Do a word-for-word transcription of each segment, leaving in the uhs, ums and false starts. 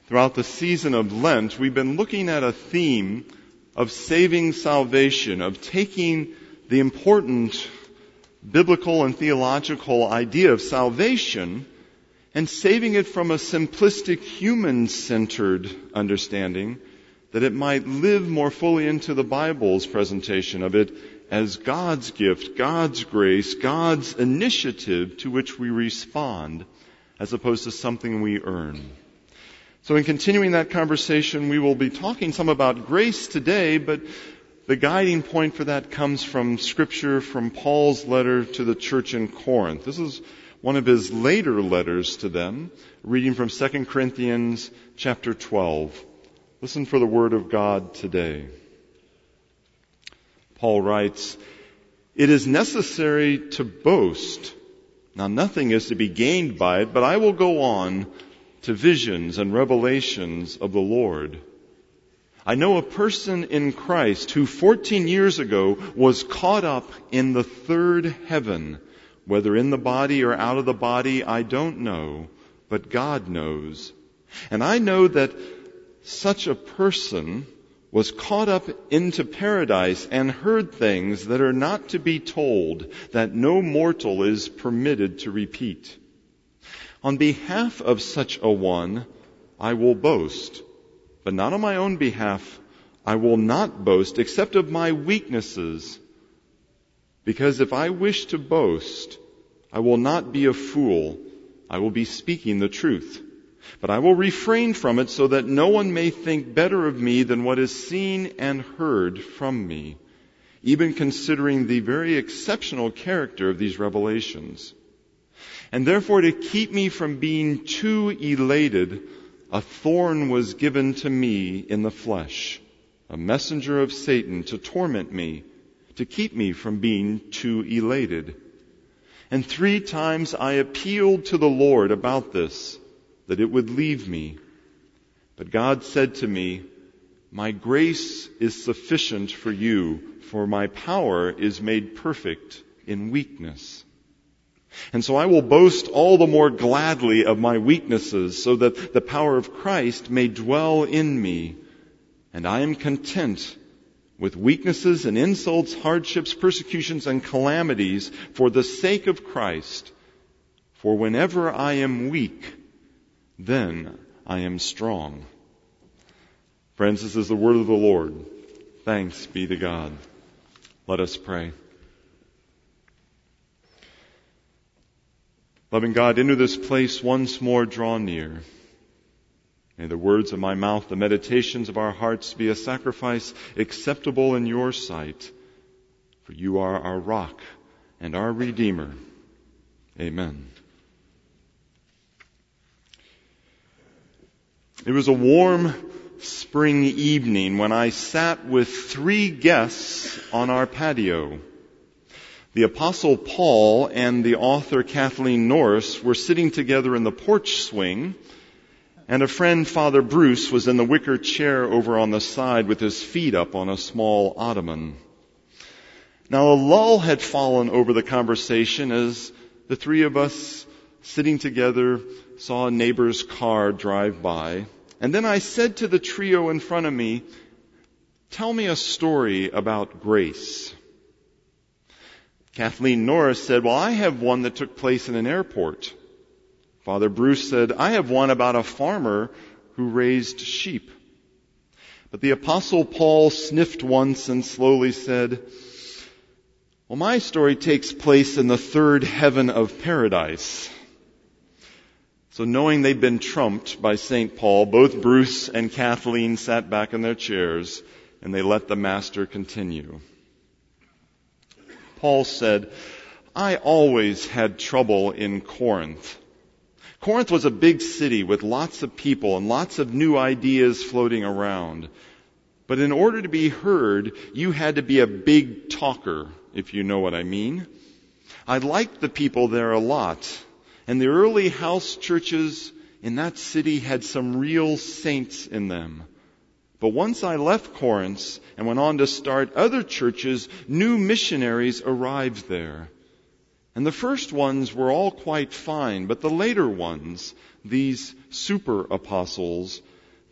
Throughout the season of Lent, we've been looking at a theme of saving salvation, of taking the important biblical and theological idea of salvation and saving it from a simplistic human-centered understanding that it might live more fully into the Bible's presentation of it as God's gift, God's grace, God's initiative to which we respond as opposed to something we earn. So in continuing that conversation, we will be talking some about grace today, but the guiding point for that comes from Scripture, from Paul's letter to the church in Corinth. This is one of his later letters to them, reading from Second Corinthians chapter twelve. Listen for the word of God today. Paul writes, "It is necessary to boast. Now nothing is to be gained by it, but I will go on to visions and revelations of the Lord. I know a person in Christ who fourteen years ago was caught up in the third heaven. Whether in the body or out of the body, I don't know, but God knows. And I know that such a person was caught up into paradise and heard things that are not to be told, that no mortal is permitted to repeat. On behalf of such a one, I will boast, but not on my own behalf. I will not boast except of my weaknesses. Because if I wish to boast, I will not be a fool. I will be speaking the truth. But I will refrain from it so that no one may think better of me than what is seen and heard from me, even considering the very exceptional character of these revelations. And therefore, to keep me from being too elated, a thorn was given to me in the flesh, a messenger of Satan to torment me, to keep me from being too elated. And three times I appealed to the Lord about this, that it would leave me. But God said to me, my grace is sufficient for you, for my power is made perfect in weakness. And so I will boast all the more gladly of my weaknesses, so that the power of Christ may dwell in me. And I am content with weaknesses and insults, hardships, persecutions, and calamities for the sake of Christ. For whenever I am weak, then I am strong." Friends, this is the word of the Lord. Thanks be to God. Let us pray. Loving God, into this place once more draw near. May the words of my mouth, the meditations of our hearts be a sacrifice acceptable in your sight. For you are our rock and our Redeemer. Amen. It was a warm spring evening when I sat with three guests on our patio. The Apostle Paul and the author Kathleen Norris were sitting together in the porch swing, and a friend, Father Bruce, was in the wicker chair over on the side with his feet up on a small ottoman. Now a lull had fallen over the conversation as the three of us sitting together saw a neighbor's car drive by. And then I said to the trio in front of me, "Tell me a story about grace." Kathleen Norris said, "Well, I have one that took place in an airport." Father Bruce said, "I have one about a farmer who raised sheep." But the Apostle Paul sniffed once and slowly said, "Well, my story takes place in the third heaven of paradise." So knowing they'd been trumped by Saint Paul, both Bruce and Kathleen sat back in their chairs and they let the master continue. Paul said, "I always had trouble in Corinth. Corinth was a big city with lots of people and lots of new ideas floating around. But in order to be heard, you had to be a big talker, if you know what I mean. I liked the people there a lot, and the early house churches in that city had some real saints in them. But once I left Corinth and went on to start other churches, new missionaries arrived there. And the first ones were all quite fine, but the later ones, these super apostles,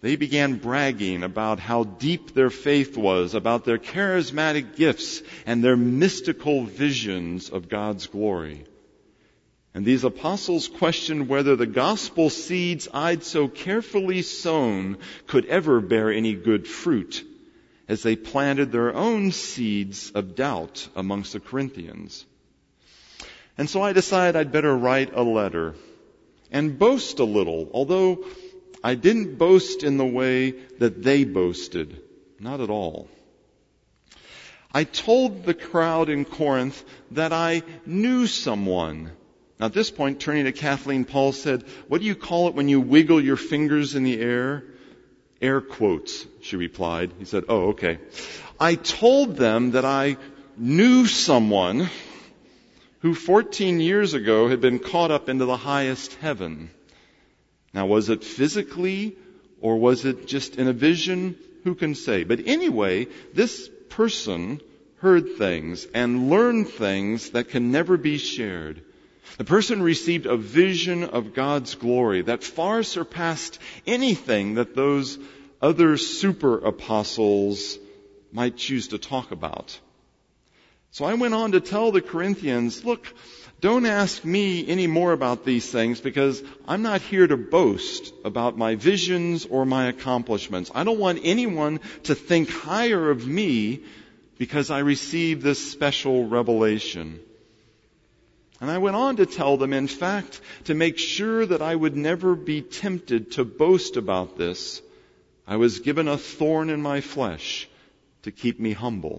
they began bragging about how deep their faith was, about their charismatic gifts and their mystical visions of God's glory. And these apostles questioned whether the gospel seeds I'd so carefully sown could ever bear any good fruit, as they planted their own seeds of doubt amongst the Corinthians. And so I decided I'd better write a letter and boast a little, although I didn't boast in the way that they boasted. Not at all. I told the crowd in Corinth that I knew someone. Now at this point, turning to Kathleen, Paul said, "What do you call it when you wiggle your fingers in the air?" "Air quotes," she replied. He said, "Oh, okay." I told them that I knew someone who fourteen years ago had been caught up into the highest heaven. Now, was it physically or was it just in a vision? Who can say? But anyway, this person heard things and learned things that can never be shared. The person received a vision of God's glory that far surpassed anything that those other super apostles might choose to talk about. So I went on to tell the Corinthians, look, don't ask me any more about these things because I'm not here to boast about my visions or my accomplishments. I don't want anyone to think higher of me because I received this special revelation. And I went on to tell them, in fact, to make sure that I would never be tempted to boast about this, I was given a thorn in my flesh to keep me humble.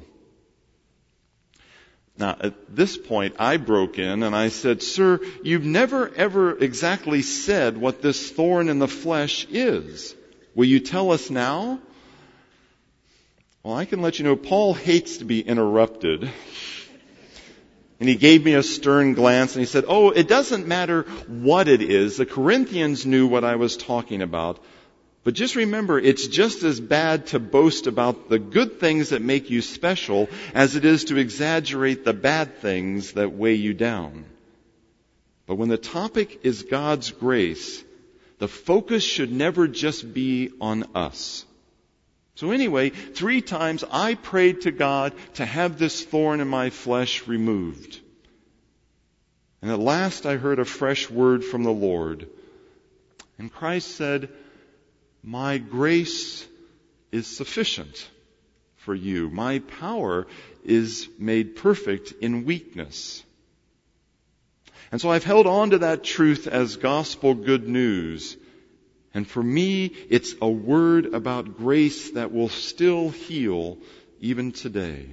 Now, at this point, I broke in and I said, "Sir, you've never ever exactly said what this thorn in the flesh is. Will you tell us now?" Well, I can let you know, Paul hates to be interrupted. And he gave me a stern glance and he said, "Oh, it doesn't matter what it is. The Corinthians knew what I was talking about. But just remember, it's just as bad to boast about the good things that make you special as it is to exaggerate the bad things that weigh you down. But when the topic is God's grace, the focus should never just be on us." So anyway, three times I prayed to God to have this thorn in my flesh removed. And at last I heard a fresh word from the Lord. And Christ said, "My grace is sufficient for you. My power is made perfect in weakness." And so I've held on to that truth as gospel good news. And for me, it's a word about grace that will still heal even today.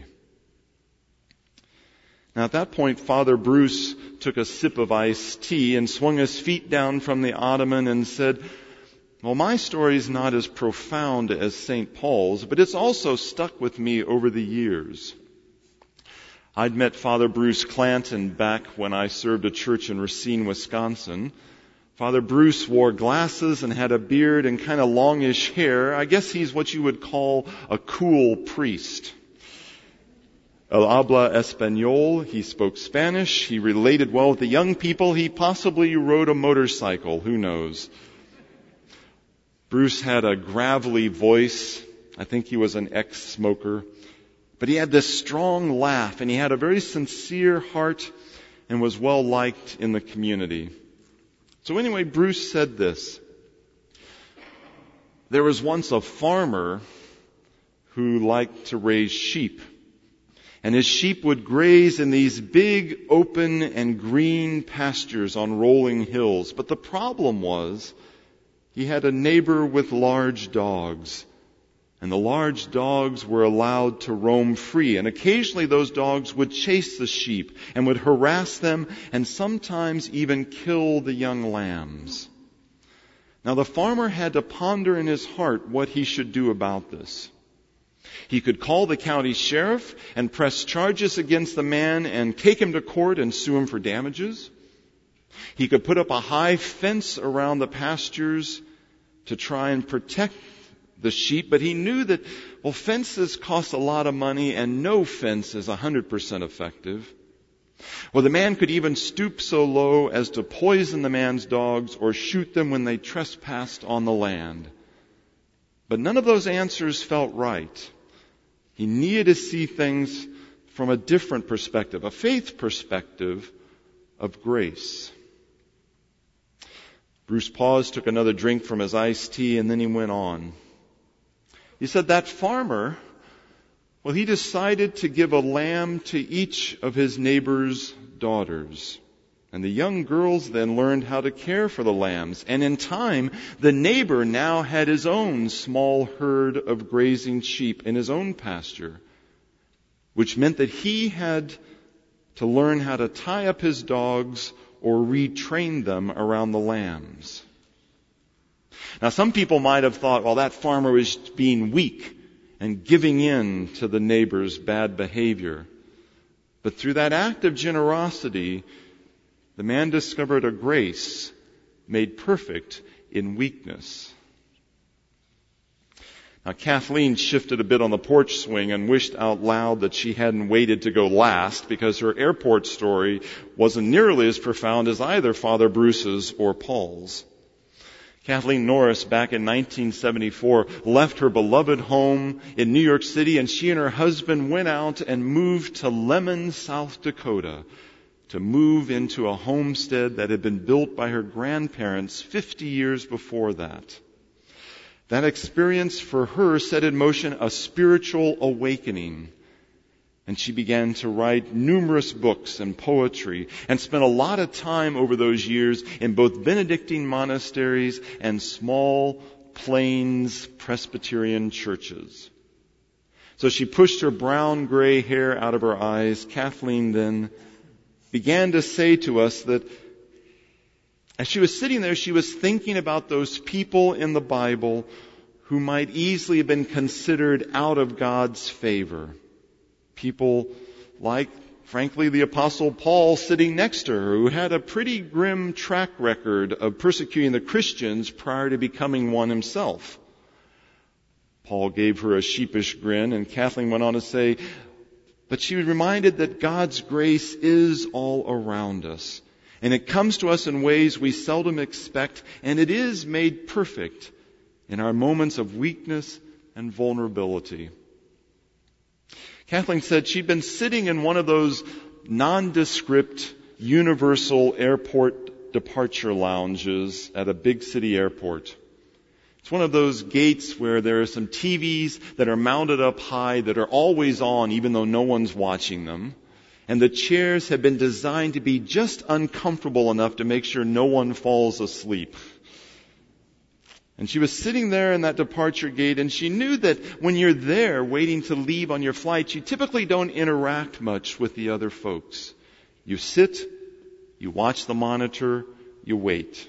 Now at that point, Father Bruce took a sip of iced tea and swung his feet down from the ottoman and said, "Well, my story is not as profound as Saint Paul's, but it's also stuck with me over the years." I'd met Father Bruce Clanton back when I served a church in Racine, Wisconsin. Father Bruce wore glasses and had a beard and kind of longish hair. I guess he's what you would call a cool priest. El habla español. He spoke Spanish. He related well with the young people. He possibly rode a motorcycle. Who knows? Bruce had a gravelly voice. I think he was an ex-smoker. But he had this strong laugh and he had a very sincere heart and was well liked in the community. So anyway, Bruce said this: "There was once a farmer who liked to raise sheep. And his sheep would graze in these big, open, and green pastures on rolling hills. But the problem was, he had a neighbor with large dogs. And the large dogs were allowed to roam free. And occasionally those dogs would chase the sheep and would harass them and sometimes even kill the young lambs. Now the farmer had to ponder in his heart what he should do about this. He could call the county sheriff and press charges against the man and take him to court and sue him for damages. He could put up a high fence around the pastures to try and protect the sheep, but he knew that, well, fences cost a lot of money and no fence is one hundred percent effective. Well, the man could even stoop so low as to poison the man's dogs or shoot them when they trespassed on the land. But none of those answers felt right. He needed to see things from a different perspective, a faith perspective of grace. Bruce paused, took another drink from his iced tea, and then he went on. He said, that farmer, well, he decided to give a lamb to each of his neighbor's daughters. And the young girls then learned how to care for the lambs. And in time, the neighbor now had his own small herd of grazing sheep in his own pasture, which meant that he had to learn how to tie up his dogs or retrain them around the lambs. Now, some people might have thought, well, that farmer was being weak and giving in to the neighbor's bad behavior. But through that act of generosity, the man discovered a grace made perfect in weakness. Now, Kathleen shifted a bit on the porch swing and wished out loud that she hadn't waited to go last, because her airport story wasn't nearly as profound as either Father Bruce's or Paul's. Kathleen Norris, back in nineteen seventy-four, left her beloved home in New York City, and she and her husband went out and moved to Lemon, South Dakota, to move into a homestead that had been built by her grandparents fifty years before that. That experience for her set in motion a spiritual awakening. And she began to write numerous books and poetry, and spent a lot of time over those years in both Benedictine monasteries and small plains Presbyterian churches. So she pushed her brown-gray hair out of her eyes. Kathleen then began to say to us that as she was sitting there, she was thinking about those people in the Bible who might easily have been considered out of God's favor. People like, frankly, the Apostle Paul sitting next to her, who had a pretty grim track record of persecuting the Christians prior to becoming one himself. Paul gave her a sheepish grin, and Kathleen went on to say, but she was reminded that God's grace is all around us. And it comes to us in ways we seldom expect, and it is made perfect in our moments of weakness and vulnerability. Kathleen said she'd been sitting in one of those nondescript universal airport departure lounges at a big city airport. It's one of those gates where there are some T Vs that are mounted up high that are always on even though no one's watching them. And the chairs have been designed to be just uncomfortable enough to make sure no one falls asleep. And she was sitting there in that departure gate, and she knew that when you're there waiting to leave on your flight, you typically don't interact much with the other folks. You sit, you watch the monitor, you wait.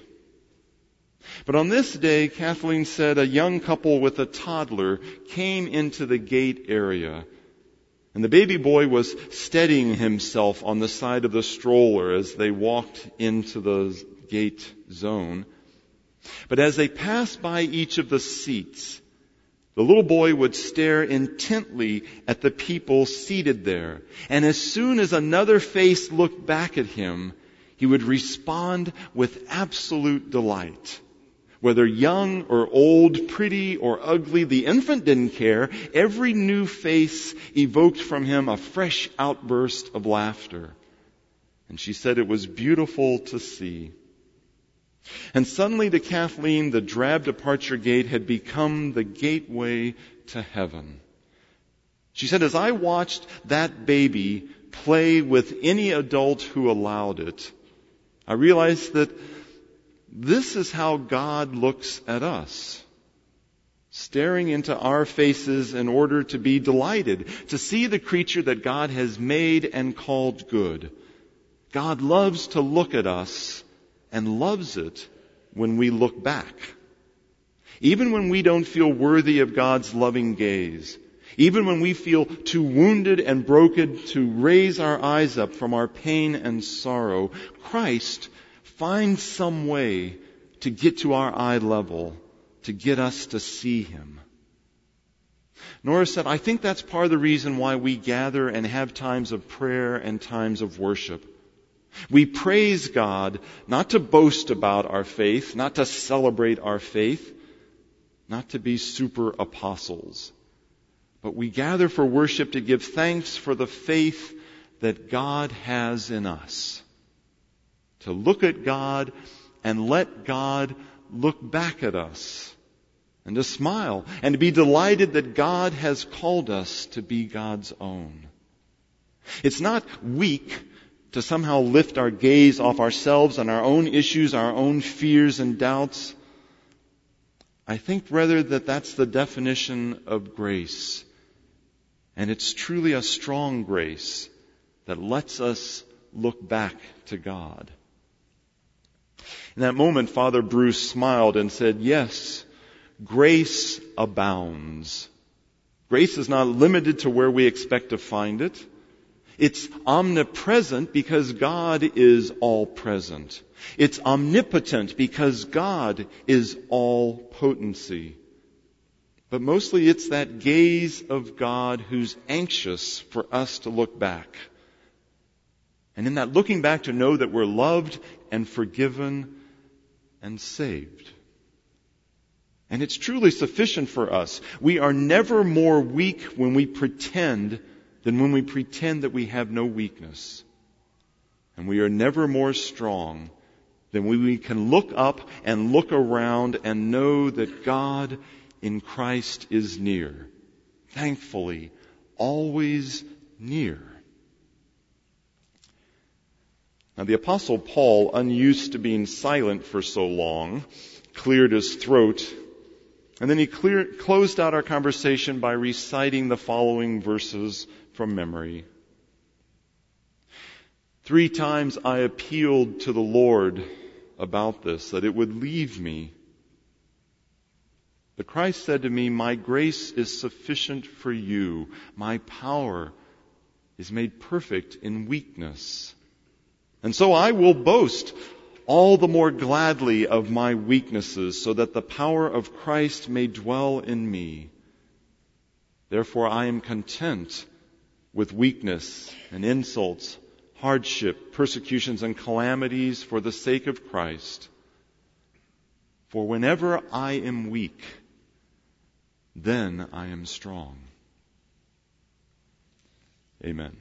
But on this day, Kathleen said a young couple with a toddler came into the gate area. And the baby boy was steadying himself on the side of the stroller as they walked into the gate zone. But as they passed by each of the seats, the little boy would stare intently at the people seated there. And as soon as another face looked back at him, he would respond with absolute delight. Whether young or old, pretty or ugly, the infant didn't care. Every new face evoked from him a fresh outburst of laughter. And she said it was beautiful to see. And suddenly to Kathleen, the drab departure gate had become the gateway to heaven. She said, as I watched that baby play with any adult who allowed it, I realized that this is how God looks at us, staring into our faces in order to be delighted, to see the creature that God has made and called good. God loves to look at us and loves it when we look back. Even when we don't feel worthy of God's loving gaze, even when we feel too wounded and broken to raise our eyes up from our pain and sorrow, Christ find some way to get to our eye level, to get us to see Him. Nora said, I think that's part of the reason why we gather and have times of prayer and times of worship. We praise God not to boast about our faith, not to celebrate our faith, not to be super apostles. But we gather for worship to give thanks for the faith that God has in us. To look at God and let God look back at us. And to smile and to be delighted that God has called us to be God's own. It's not weak to somehow lift our gaze off ourselves and our own issues, our own fears and doubts. I think rather that that's the definition of grace. And it's truly a strong grace that lets us look back to God. In that moment, Father Bruce smiled and said, yes, grace abounds. Grace is not limited to where we expect to find it. It's omnipresent because God is all present. It's omnipotent because God is all potency. But mostly it's that gaze of God who's anxious for us to look back. And in that looking back to know that we're loved and forgiven and saved. And it's truly sufficient for us. We are never more weak when we pretend than when we pretend that we have no weakness. And we are never more strong than when we can look up and look around and know that God in Christ is near. Thankfully, always near. Now the Apostle Paul, unused to being silent for so long, cleared his throat, and then he clear, closed out our conversation by reciting the following verses from memory. Three times I appealed to the Lord about this, that it would leave me. But Christ said to me, my grace is sufficient for you. My power is made perfect in weakness. And so I will boast all the more gladly of my weaknesses, so that the power of Christ may dwell in me. Therefore I am content with weakness and insults, hardship, persecutions, and calamities for the sake of Christ. For whenever I am weak, then I am strong. Amen.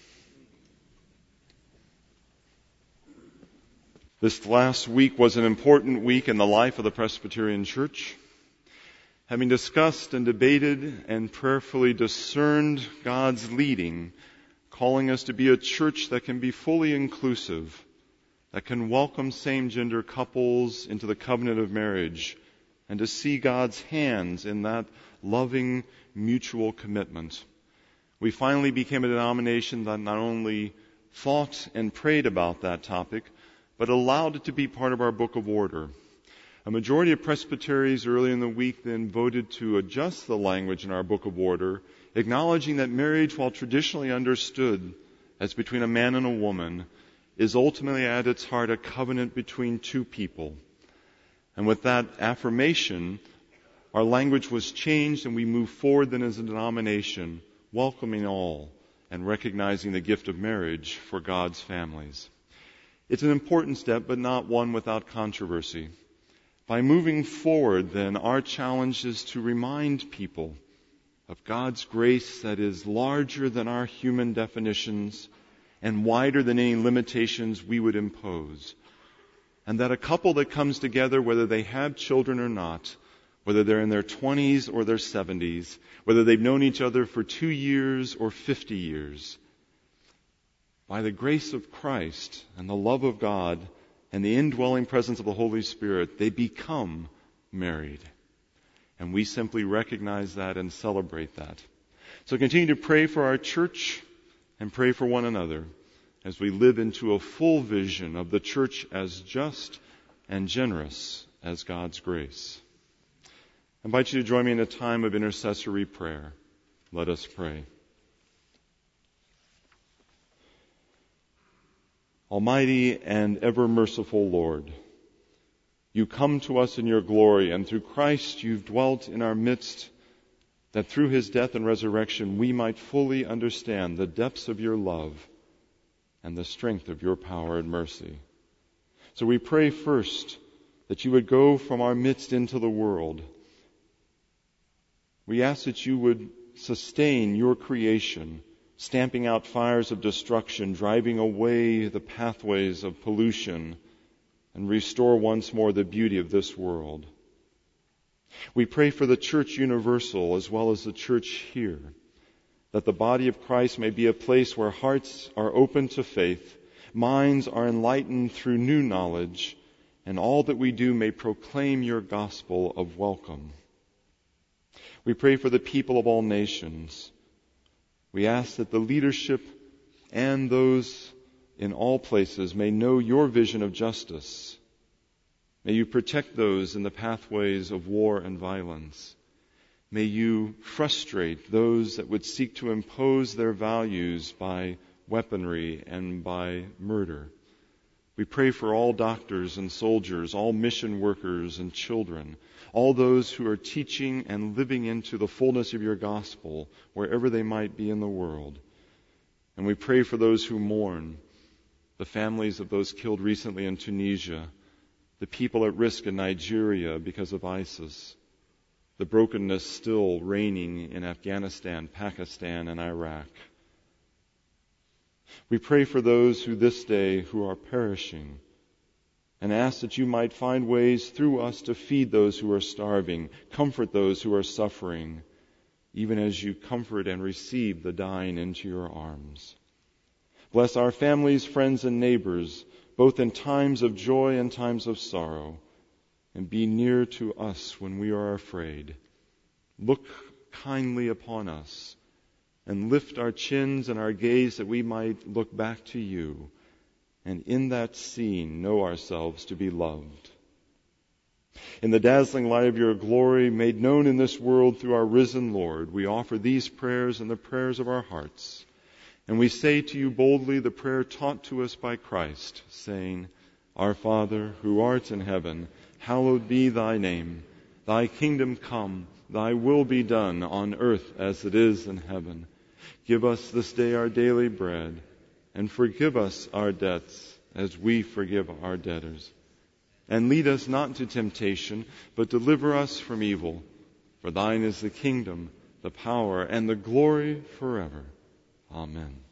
This last week was an important week in the life of the Presbyterian Church. Having discussed and debated and prayerfully discerned God's leading, calling us to be a church that can be fully inclusive, that can welcome same-gender couples into the covenant of marriage, and to see God's hands in that loving mutual commitment. We finally became a denomination that not only thought and prayed about that topic, but allowed it to be part of our book of order. A majority of presbyteries early in the week then voted to adjust the language in our book of order, acknowledging that marriage, while traditionally understood as between a man and a woman, is ultimately at its heart a covenant between two people. And with that affirmation, our language was changed and we moved forward then as a denomination, welcoming all and recognizing the gift of marriage for God's families. It's an important step, but not one without controversy. By moving forward, then, our challenge is to remind people of God's grace that is larger than our human definitions and wider than any limitations we would impose. And that a couple that comes together, whether they have children or not, whether they're in their twenties or their seventies, whether they've known each other for two years or fifty years, by the grace of Christ and the love of God and the indwelling presence of the Holy Spirit, they become married. And we simply recognize that and celebrate that. So continue to pray for our church and pray for one another as we live into a full vision of the church as just and generous as God's grace. I invite you to join me in a time of intercessory prayer. Let us pray. Almighty and ever merciful Lord, you come to us in your glory, and through Christ you've dwelt in our midst, that through his death and resurrection we might fully understand the depths of your love and the strength of your power and mercy. So we pray first that you would go from our midst into the world, We ask that you would sustain your creation, stamping out fires of destruction, driving away the pathways of pollution, and restore once more the beauty of this world. We pray for the Church Universal as well as the church here, that the body of Christ may be a place where hearts are open to faith, minds are enlightened through new knowledge, and all that we do may proclaim your gospel of welcome. We pray for the people of all nations. We ask that the leadership and those in all places may know your vision of justice. May you protect those in the pathways of war and violence. May you frustrate those that would seek to impose their values by weaponry and by murder. We pray for all doctors and soldiers, all mission workers and children, all those who are teaching and living into the fullness of your gospel wherever they might be in the world. And we pray for those who mourn, the families of those killed recently in Tunisia, the people at risk in Nigeria because of ISIS, the brokenness still reigning in Afghanistan, Pakistan, and Iraq. We pray for those who this day who are perishing and ask that you might find ways through us to feed those who are starving, comfort those who are suffering, even as you comfort and receive the dying into your arms. Bless our families, friends, and neighbors, both in times of joy and times of sorrow, and be near to us when we are afraid. Look kindly upon us and lift our chins and our gaze that we might look back to you, and in that scene know ourselves to be loved. In the dazzling light of your glory, made known in this world through our risen Lord, we offer these prayers and the prayers of our hearts. And we say to you boldly the prayer taught to us by Christ, saying, Our Father, who art in heaven, hallowed be thy name. Thy kingdom come, thy will be done on earth as it is in heaven. Give us this day our daily bread, and forgive us our debts as we forgive our debtors. And lead us not into temptation, but deliver us from evil. For thine is the kingdom, the power, and the glory forever. Amen.